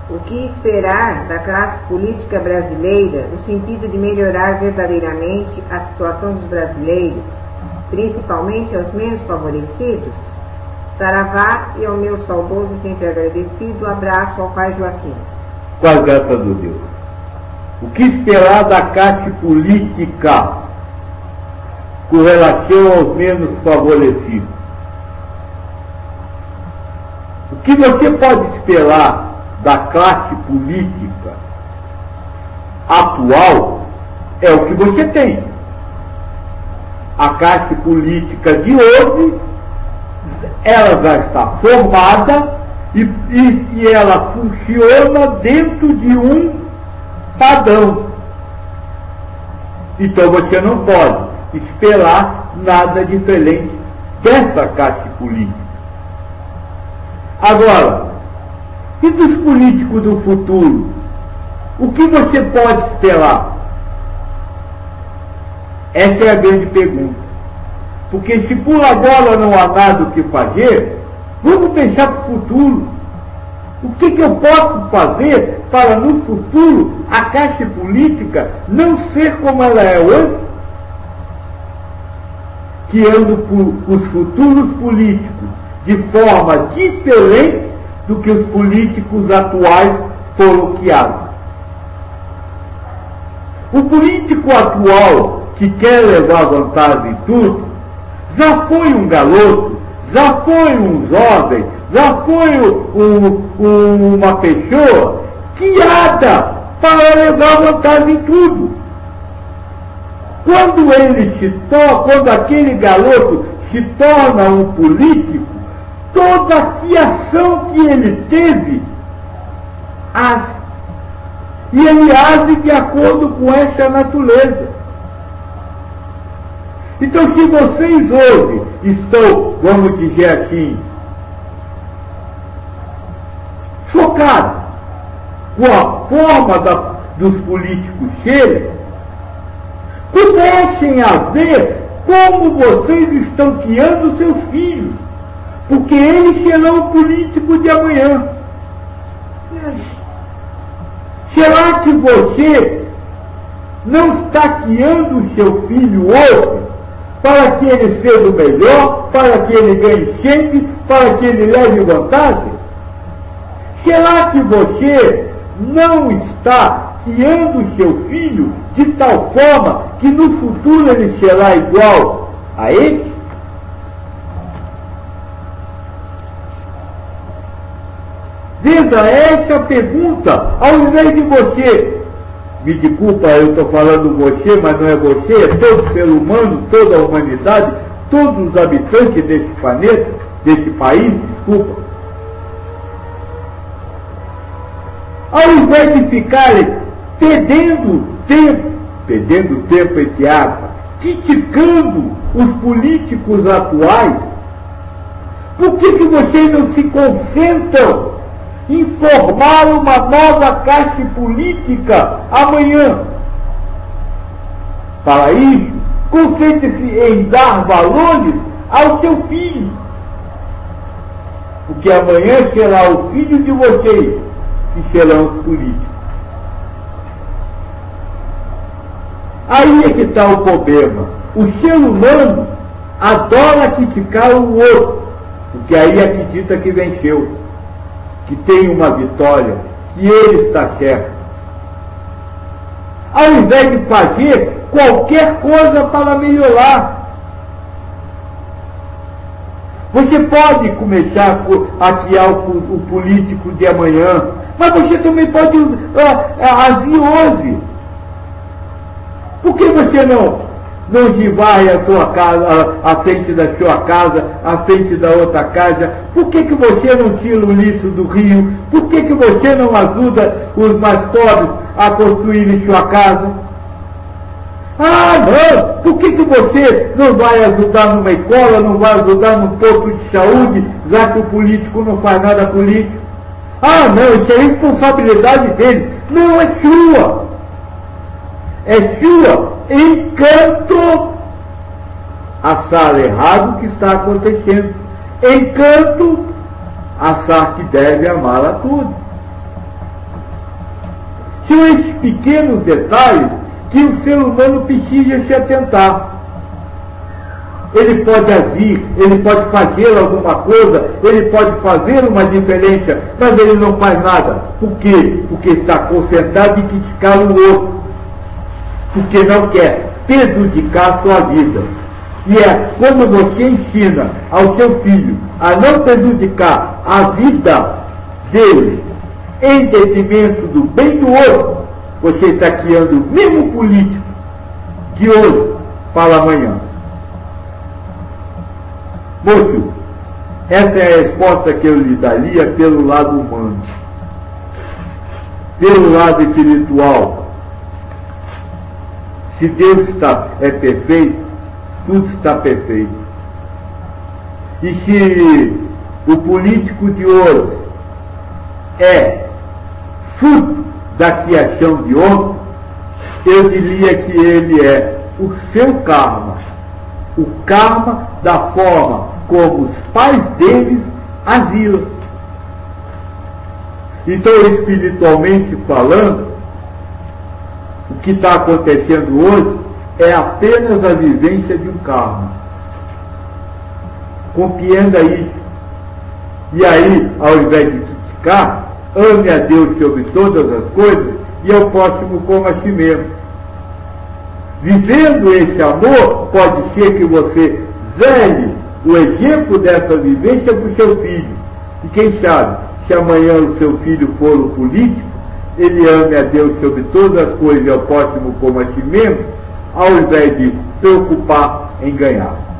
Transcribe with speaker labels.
Speaker 1: O que esperar da classe política brasileira no sentido de melhorar verdadeiramente a situação dos brasileiros, principalmente aos menos favorecidos? Saravá e ao meu saudoso e sempre agradecido abraço ao pai Joaquim.
Speaker 2: Com a graça do Deus. O que esperar da classe política com relação aos menos favorecidos? O que você pode esperar da classe política atual é o que você tem. A classe política de hoje, ela já está formada e ela funciona dentro de um padrão. Então você não pode esperar nada diferente dessa classe política. Agora, e dos políticos do futuro? O que você pode esperar? Essa é a grande pergunta. Porque se por agora não há nada o que fazer, vamos pensar para o futuro. O que eu posso fazer para no futuro a classe política não ser como ela é hoje? Guiando os futuros políticos de forma diferente do que os políticos atuais foram guiados. O político atual que quer levar vantagem em tudo, já foi um garoto, já foi um jovem, já foi uma pessoa guiada para levar vantagem em tudo. Quando aquele garoto se torna um político, toda a criação que ele teve, e ele age de acordo com essa natureza. Então, se vocês hoje estão, vamos dizer assim, chocados com a forma dos políticos serem, comecem a ver como vocês estão criando seus filhos, porque eles serão o político de amanhã. Será que você não está criando o seu filho hoje para que ele seja o melhor, para que ele ganhe sempre, para que ele leve vantagem? Será que você não está criando o seu filho de tal forma que no futuro ele será igual a ele? Veja essa pergunta, ao invés de você, me desculpa, eu estou falando você, mas não é você, é todo ser humano, toda a humanidade, todos os habitantes desse planeta, desse país, desculpa. Ao invés de ficarem perdendo tempo entre aspas, criticando os políticos atuais, por que vocês não se concentram em formar uma nova classe política amanhã? Para isso, concentre-se em dar valores ao seu filho, porque amanhã será o filho de vocês que serão os políticos. Aí é que está o problema. O ser humano adora criticar o outro, porque aí acredita que venceu, que tem uma vitória, que ele está certo. Ao invés de fazer qualquer coisa para melhorar. Você pode começar a criar o político de amanhã, mas você também pode agir hoje. Por que você não vai à sua casa, à frente da sua casa, à frente da outra casa? Por que você não tira o lixo do rio? Por que você não ajuda os mais pobres a construírem sua casa? Ah, não! Por que você não vai ajudar numa escola, não vai ajudar num posto de saúde, já que o político não faz nada político? Ah, não, isso é responsabilidade dele. Não, é sua. É sua, enquanto achar errado o que está acontecendo, enquanto achar que deve amar a tudo. São esses pequenos detalhes que o ser humano precisa se atentar. Ele pode agir, ele pode fazer alguma coisa, ele pode fazer uma diferença, mas ele não faz nada. Por quê? Porque está concentrado em criticar o outro. Porque não quer prejudicar a sua vida. E é quando você ensina ao seu filho a não prejudicar a vida dele em detrimento do bem do outro, você está criando o mesmo político de hoje para amanhã. Moço, essa é a resposta que eu lhe daria pelo lado humano. Pelo lado espiritual, se Deus é perfeito, tudo está perfeito. E se o político de hoje é fruto da criação de ontem, eu diria que ele é o seu karma. O karma da forma como os pais deles agiram. Então, espiritualmente falando, o que está acontecendo hoje é apenas a vivência de um karma. Compreenda isso. E aí, ao invés de criticar, ame a Deus sobre todas as coisas e ao próximo como a si mesmo. Vivendo esse amor, pode ser que você zele o exemplo dessa vivência para o seu filho. E quem sabe, se amanhã o seu filho for um político, ele ame a Deus sobre todas as coisas e ao próximo como a si mesmo, ao invés de preocupar em ganhar.